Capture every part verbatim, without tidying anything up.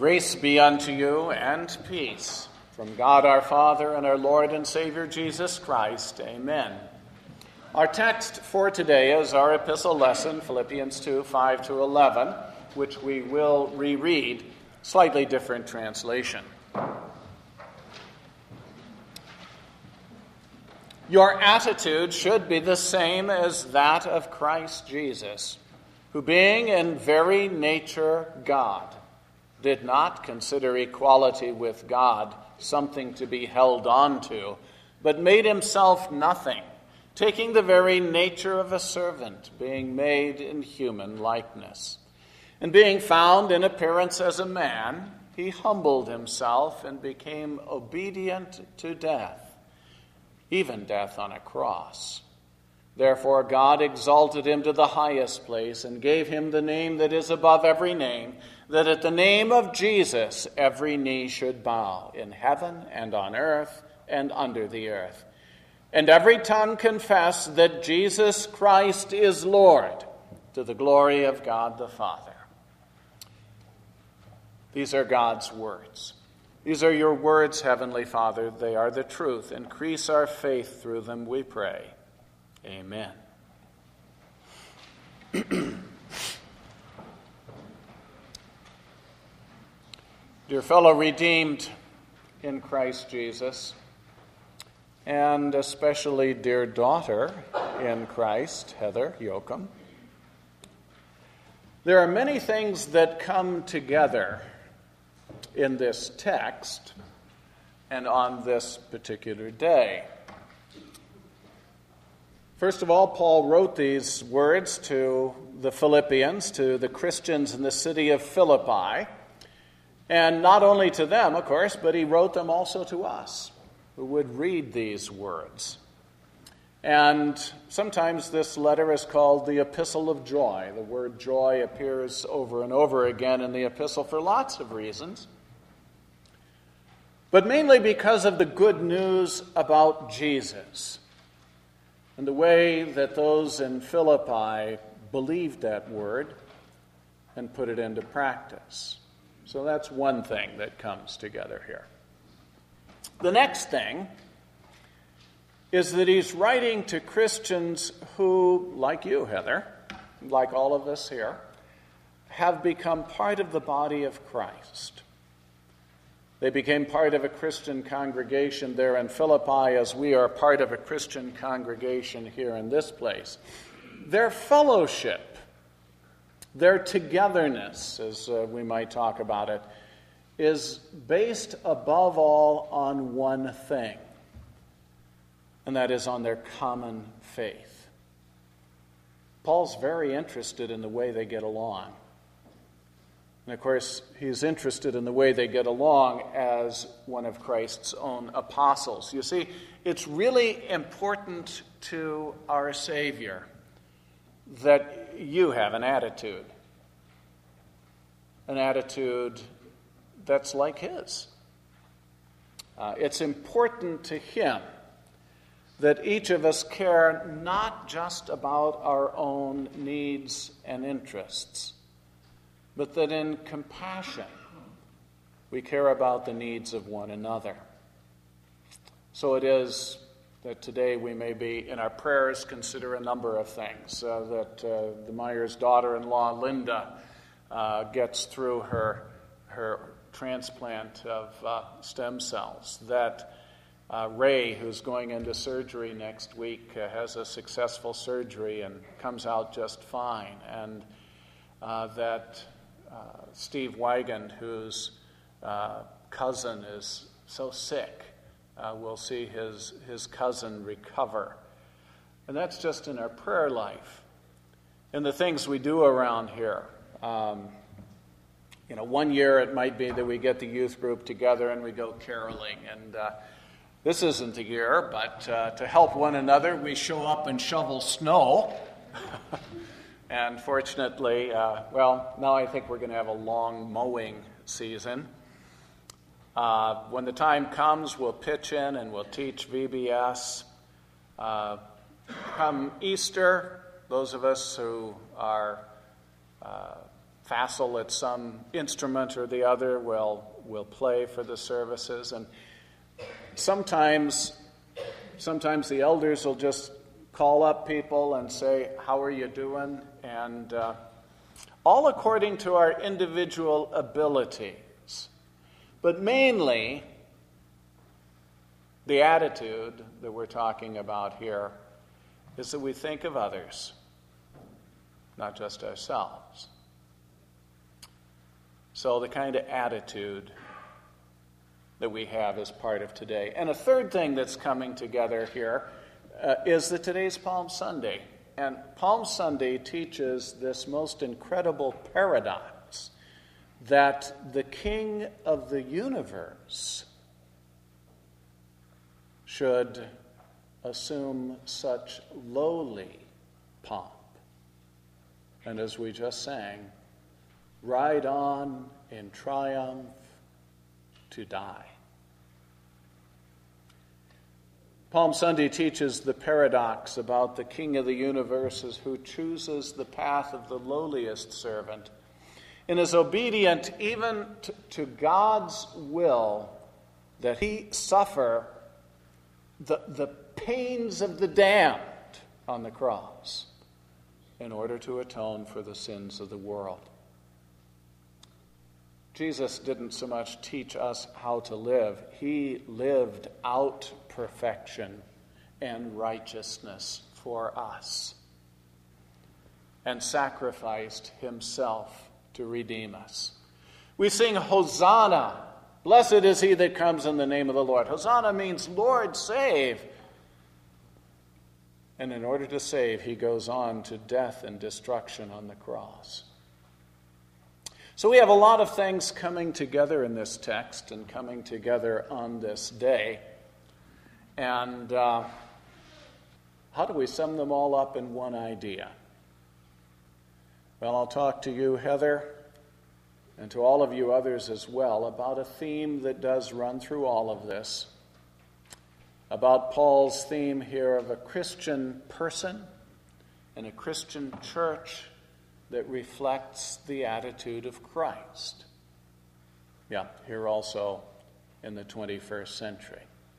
Grace be unto you and peace from God our Father and our Lord and Savior Jesus Christ. Amen. Our text for today is our epistle lesson, Philippians two, five to eleven, which we will reread, slightly different translation. Your attitude should be the same as that of Christ Jesus, who being in very nature God, did not consider equality with God something to be held on to, but made himself nothing, taking the very nature of a servant, being made in human likeness. And being found in appearance as a man, he humbled himself and became obedient to death, even death on a cross. Therefore God exalted him to the highest place and gave him the name that is above every name, that at the name of Jesus every knee should bow, in heaven and on earth and under the earth, and every tongue confess that Jesus Christ is Lord, to the glory of God the Father. These are God's words. These are your words, Heavenly Father. They are the truth. Increase our faith through them, we pray. Amen. Dear fellow redeemed in Christ Jesus, and especially dear daughter in Christ, Heather Yoakum, there are many things that come together in this text and on this particular day. First of all, Paul wrote these words to the Philippians, to the Christians in the city of Philippi, and not only to them, of course, but he wrote them also to us, who would read these words. And sometimes this letter is called the Epistle of Joy. The word joy appears over and over again in the epistle for lots of reasons, but mainly because of the good news about Jesus and the way that those in Philippi believed that word and put it into practice. So that's one thing that comes together here. The next thing is that he's writing to Christians who, like you, Heather, like all of us here, have become part of the body of Christ. They became part of a Christian congregation there in Philippi, as we are part of a Christian congregation here in this place. Their fellowship, their togetherness, as uh, we might talk about it, is based above all on one thing, and that is on their common faith. Paul's very interested in the way they get along. And of course, he's interested in the way they get along as one of Christ's own apostles. You see, it's really important to our Savior that you have an attitude, an attitude that's like his. Uh, it's important to him that each of us care not just about our own needs and interests, but that in compassion we care about the needs of one another. So it is that today we may be, in our prayers, consider a number of things. Uh, that uh, the Myers daughter-in-law, Linda, uh, gets through her, her transplant of uh, stem cells. That uh, Ray, who's going into surgery next week, uh, has a successful surgery and comes out just fine. And uh, that Uh, Steve Wigand, whose uh, cousin is so sick, uh, we'll see his, his cousin recover. And that's just in our prayer life. And the things we do around here. Um, you know, one year it might be that we get the youth group together and we go caroling. And uh, this isn't the year, but uh, to help one another, we show up and shovel snow. And fortunately, uh, well, now I think we're going to have a long mowing season. Uh, when the time comes, we'll pitch in and we'll teach V B S. Uh, come Easter, those of us who are uh, facile at some instrument or the other will will play for the services. And sometimes, sometimes the elders will just call up people and say, "How are you doing?" And uh, all according to our individual abilities. But mainly, the attitude that we're talking about here is that we think of others, not just ourselves. So the kind of attitude that we have is part of today. And a third thing that's coming together here uh, is that today's Palm Sunday. And Palm Sunday teaches this most incredible paradox that the King of the universe should assume such lowly pomp. And as we just sang, ride on in triumph to die. Palm Sunday teaches the paradox about the King of the universe who chooses the path of the lowliest servant and is obedient even to, to God's will that he suffer the, the pains of the damned on the cross in order to atone for the sins of the world. Jesus didn't so much teach us how to live. He lived out perfection and righteousness for us and sacrificed himself to redeem us. We sing, Hosanna, blessed is he that comes in the name of the Lord. Hosanna means, Lord, save. And in order to save, he goes on to death and destruction on the cross. So we have a lot of things coming together in this text and coming together on this day. And uh, how do we sum them all up in one idea? Well, I'll talk to you, Heather, and to all of you others as well, about a theme that does run through all of this, about Paul's theme here of a Christian person and a Christian church that reflects the attitude of Christ. Yeah, here also in the twenty-first century.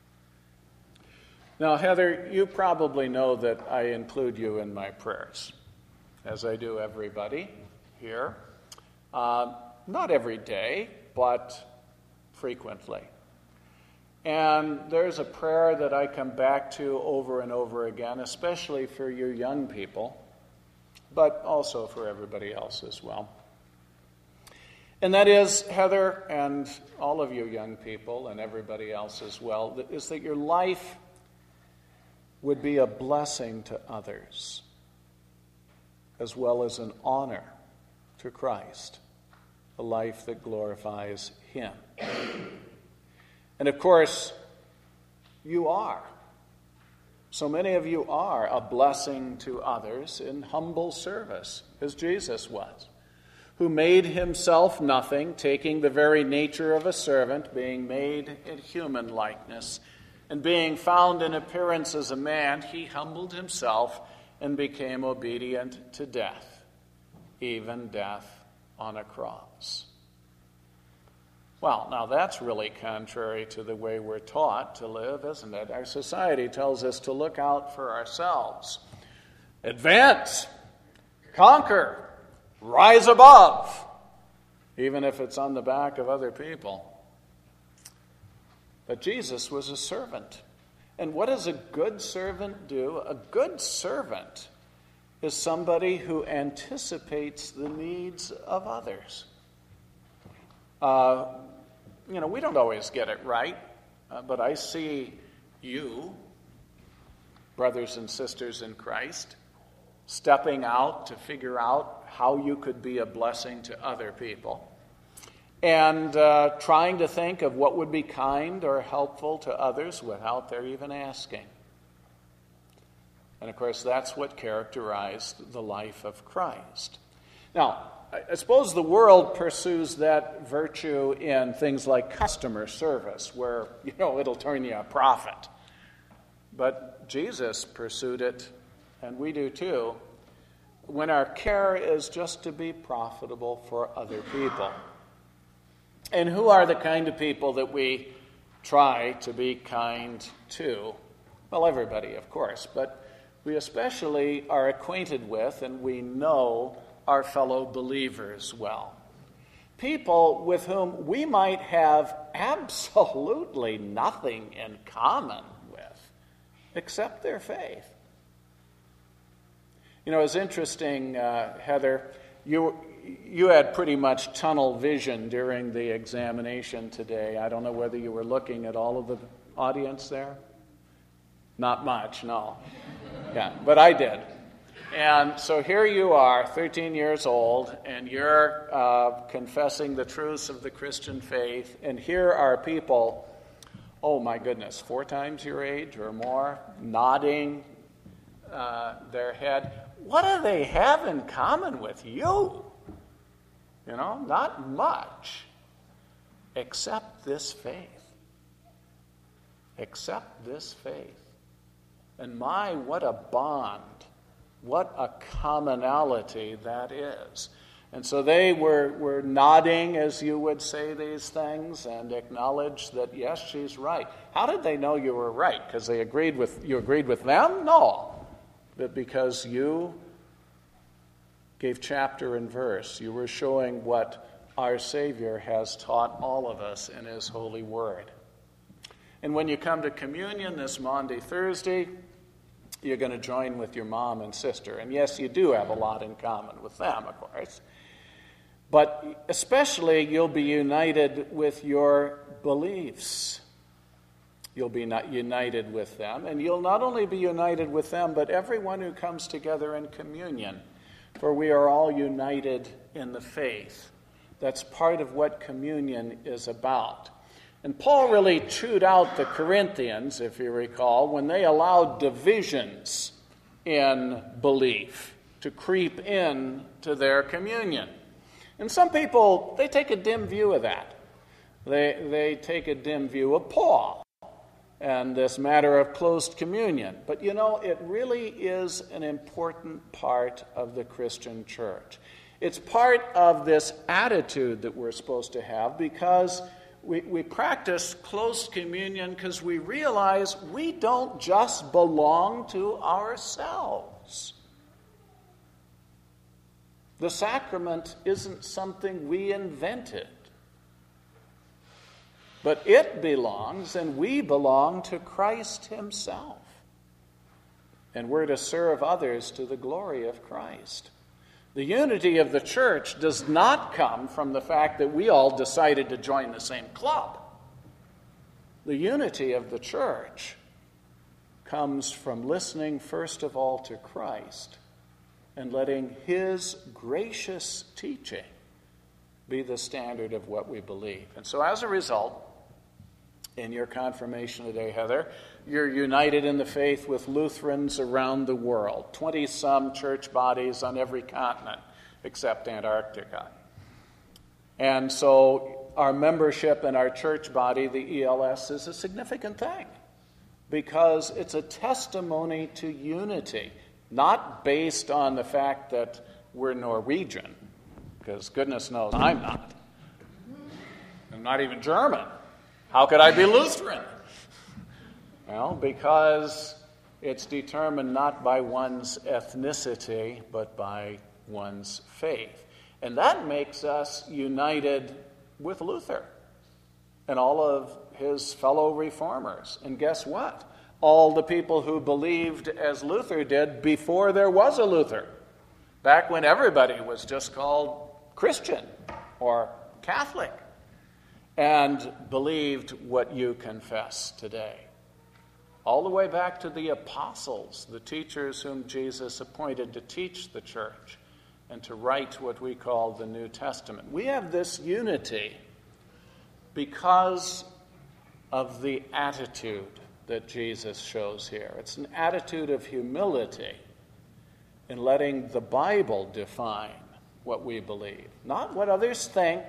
Now, Heather, you probably know that I include you in my prayers, as I do everybody here. Uh, not every day, but frequently. And there's a prayer that I come back to over and over again, especially for you young people, but also for everybody else as well. And that is, Heather, and all of you young people and everybody else as well, is that your life would be a blessing to others, as well as an honor to Christ, a life that glorifies him. And of course, you are. So many of you are a blessing to others in humble service, as Jesus was, who made himself nothing, taking the very nature of a servant, being made in human likeness, and being found in appearance as a man, he humbled himself and became obedient to death, even death on a cross. Well, now that's really contrary to the way we're taught to live, isn't it? Our society tells us to look out for ourselves, advance, conquer, rise above, even if it's on the back of other people. But Jesus was a servant. And what does a good servant do? A good servant is somebody who anticipates the needs of others. Uh, you know, we don't always get it right, uh, but I see you, brothers and sisters in Christ, stepping out to figure out how you could be a blessing to other people, and uh, trying to think of what would be kind or helpful to others without their even asking. And of course, that's what characterized the life of Christ. Now, I suppose the world pursues that virtue in things like customer service, where, you know, it'll turn you a profit. But Jesus pursued it, and we do too, when our care is just to be profitable for other people. And who are the kind of people that we try to be kind to? Well, everybody, of course, but we especially are acquainted with and we know our fellow believers well. People with whom we might have absolutely nothing in common with except their faith. You know, it's interesting, uh, Heather, you you had pretty much tunnel vision during the examination today. I don't know whether you were looking at all of the audience there. Not much, no. Yeah, but I did. And so here you are, thirteen years old, and you're uh, confessing the truths of the Christian faith, and here are people, oh my goodness, four times your age or more, nodding uh, their head. What do they have in common with you? You know, not much, except this faith. Except this faith. And my, what a bond. What a commonality that is. And so they were, were nodding as you would say these things and acknowledged that, yes, she's right. How did they know you were right? Because they agreed with you agreed with them? No. But because you gave chapter and verse. You were showing what our Savior has taught all of us in His holy word. And when you come to communion this Maundy Thursday, you're going to join with your mom and sister. And yes, you do have a lot in common with them, of course. But especially, you'll be united with your beliefs. You'll be not united with them. And you'll not only be united with them, but everyone who comes together in communion. For we are all united in the faith. That's part of what communion is about. And Paul really chewed out the Corinthians, if you recall, when they allowed divisions in belief to creep in to their communion. And some people, they take a dim view of that. They, they take a dim view of Paul and this matter of closed communion. But you know, it really is an important part of the Christian church. It's part of this attitude that we're supposed to have because we, we practice close communion because we realize we don't just belong to ourselves. The sacrament isn't something we invented. But it belongs, and we belong to Christ Himself. And we're to serve others to the glory of Christ. The unity of the church does not come from the fact that we all decided to join the same club. The unity of the church comes from listening first of all to Christ and letting His gracious teaching be the standard of what we believe. And so as a result, in your confirmation today, Heather, you're united in the faith with Lutherans around the world, twenty-some church bodies on every continent except Antarctica. And so our membership in our church body, the E L S, is a significant thing because it's a testimony to unity, not based on the fact that we're Norwegian, because goodness knows I'm not. I'm not even German. How could I be Lutheran? Well, because it's determined not by one's ethnicity, but by one's faith. And that makes us united with Luther and all of his fellow reformers. And guess what? All the people who believed as Luther did before there was a Luther, back when everybody was just called Christian or Catholic, and believed what you confess today. All the way back to the apostles, the teachers whom Jesus appointed to teach the church and to write what we call the New Testament. We have this unity because of the attitude that Jesus shows here. It's an attitude of humility in letting the Bible define what we believe, not what others think,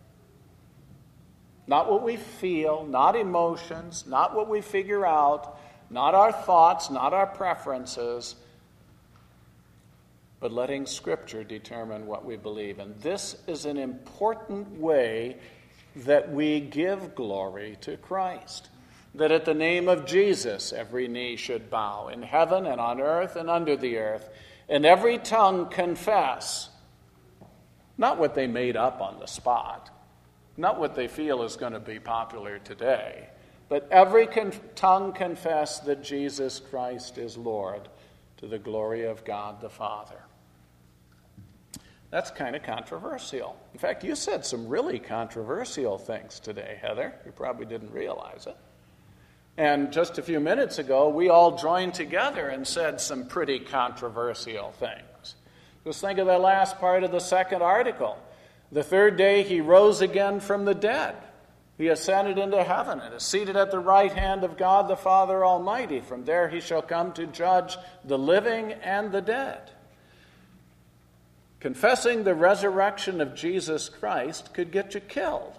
not what we feel, not emotions, not what we figure out, not our thoughts, not our preferences, but letting Scripture determine what we believe. And this is an important way that we give glory to Christ. That at the name of Jesus, every knee should bow in heaven and on earth and under the earth, and every tongue confess, not what they made up on the spot, not what they feel is going to be popular today, but every con- tongue confess that Jesus Christ is Lord, to the glory of God the Father. That's kind of controversial. In fact, you said some really controversial things today, Heather. You probably didn't realize it. And just a few minutes ago, we all joined together and said some pretty controversial things. Just think of the last part of the second article. The third day he rose again from the dead. He ascended into heaven and is seated at the right hand of God the Father Almighty. From there he shall come to judge the living and the dead. Confessing the resurrection of Jesus Christ could get you killed.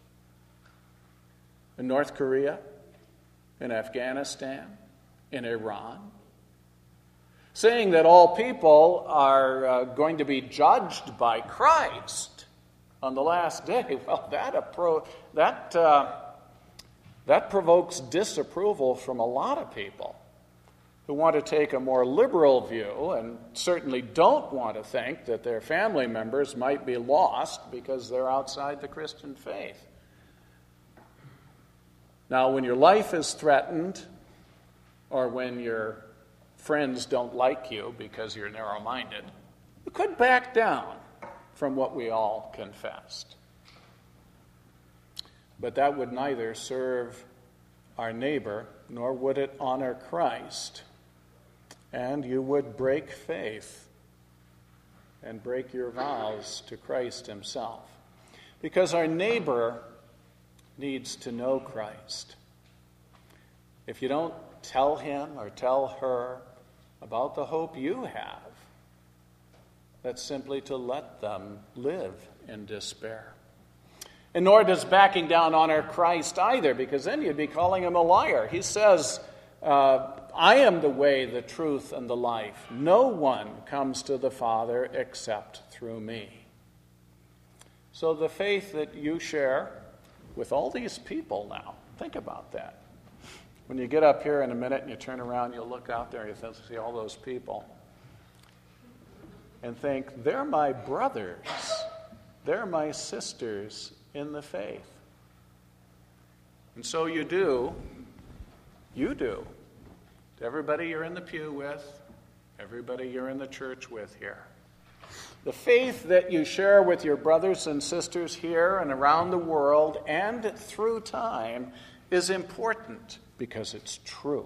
In North Korea, in Afghanistan, in Iran. Saying that all people are uh, going to be judged by Christ on the last day, well, that appro- that uh, that provokes disapproval from a lot of people who want to take a more liberal view and certainly don't want to think that their family members might be lost because they're outside the Christian faith. Now, when your life is threatened, or when your friends don't like you because you're narrow-minded, you could back down from what we all confessed. But that would neither serve our neighbor, nor would it honor Christ. And you would break faith and break your vows to Christ himself. Because our neighbor needs to know Christ. If you don't tell him or tell her about the hope you have, that's simply to let them live in despair. And nor does backing down honor Christ either, because then you'd be calling him a liar. He says, uh, I am the way, the truth, and the life. No one comes to the Father except through me. So the faith that you share with all these people now, think about that. When you get up here in a minute and you turn around, you'll look out there and you see all those people and think, they're my brothers, they're my sisters in the faith. And so you do, you do, to everybody you're in the pew with, everybody you're in the church with here. The faith that you share with your brothers and sisters here and around the world and through time is important because it's true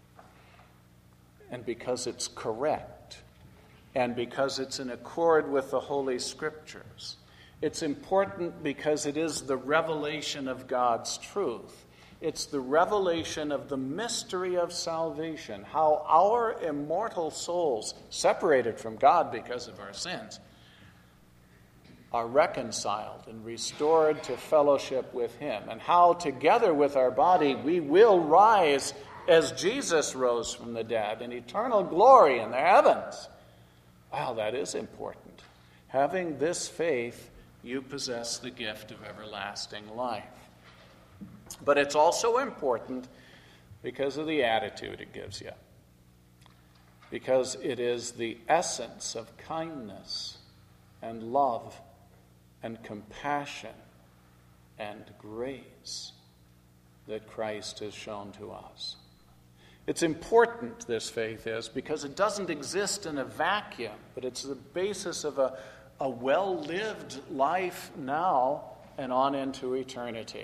and because it's correct and because it's in accord with the Holy Scriptures. It's important because it is the revelation of God's truth. It's the revelation of the mystery of salvation, how our immortal souls, separated from God because of our sins, are reconciled and restored to fellowship with him, and how together with our body we will rise as Jesus rose from the dead in eternal glory in the heavens. Wow, that is important. Having this faith, you possess the gift of everlasting life. But it's also important because of the attitude it gives you. Because it is the essence of kindness and love and compassion and grace that Christ has shown to us. It's important, this faith is, because it doesn't exist in a vacuum, but it's the basis of a, a well-lived life now and on into eternity.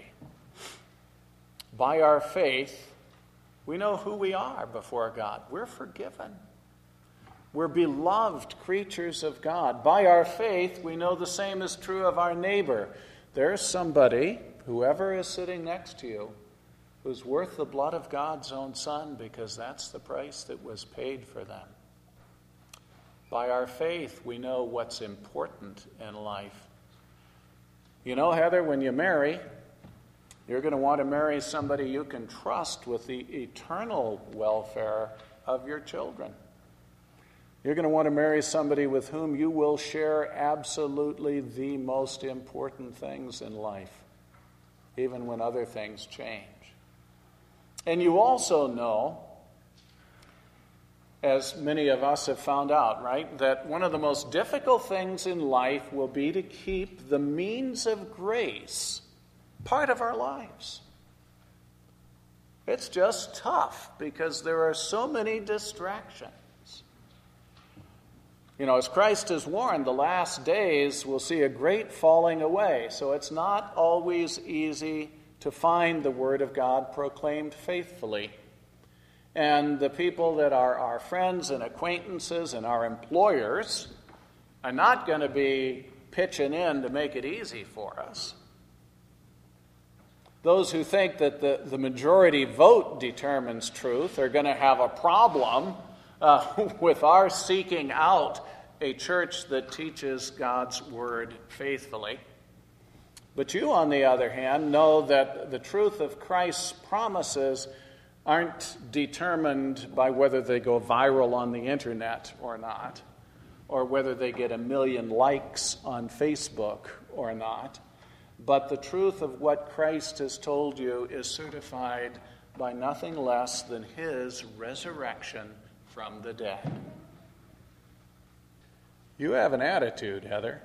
By our faith, we know who we are before God. We're forgiven. We're beloved creatures of God. By our faith, we know the same is true of our neighbor. There's somebody, whoever is sitting next to you, who's worth the blood of God's own Son, because that's the price that was paid for them. By our faith, we know what's important in life. You know, Heather, when you marry, you're going to want to marry somebody you can trust with the eternal welfare of your children. You're going to want to marry somebody with whom you will share absolutely the most important things in life, even when other things change. And you also know, as many of us have found out, right, that one of the most difficult things in life will be to keep the means of grace part of our lives. It's just tough because there are so many distractions. You know, as Christ has warned, the last days will see a great falling away. So it's not always easy to find the Word of God proclaimed faithfully. And the people that are our friends and acquaintances and our employers are not going to be pitching in to make it easy for us. Those who think that the, the majority vote determines truth are going to have a problem uh, with our seeking out a church that teaches God's Word faithfully. But you, on the other hand, know that the truth of Christ's promises aren't determined by whether they go viral on the internet or not, or whether they get a million likes on Facebook or not. But the truth of what Christ has told you is certified by nothing less than his resurrection from the dead. You have an attitude, Heather.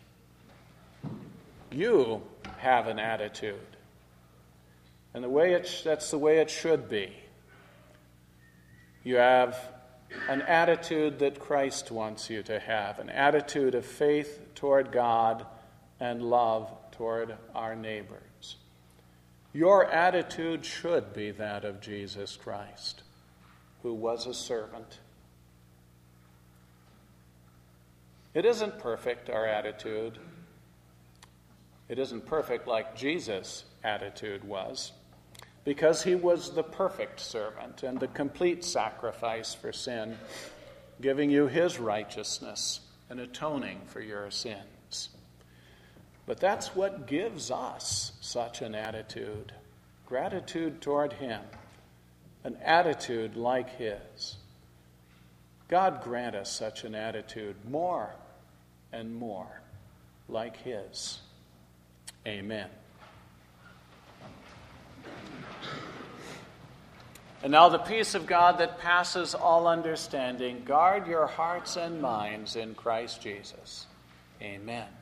You have an attitude. And the way it, that's the way it should be. You have an attitude that Christ wants you to have, an attitude of faith toward God and love toward our neighbors. Your attitude should be that of Jesus Christ, who was a servant. It isn't perfect, our attitude. It isn't perfect like Jesus' attitude was, because he was the perfect servant and the complete sacrifice for sin, giving you his righteousness and atoning for your sins. But that's what gives us such an attitude, gratitude toward him, an attitude like his. God grant us such an attitude more and more like his. Amen. And now the peace of God that passes all understanding, guard your hearts and minds in Christ Jesus. Amen.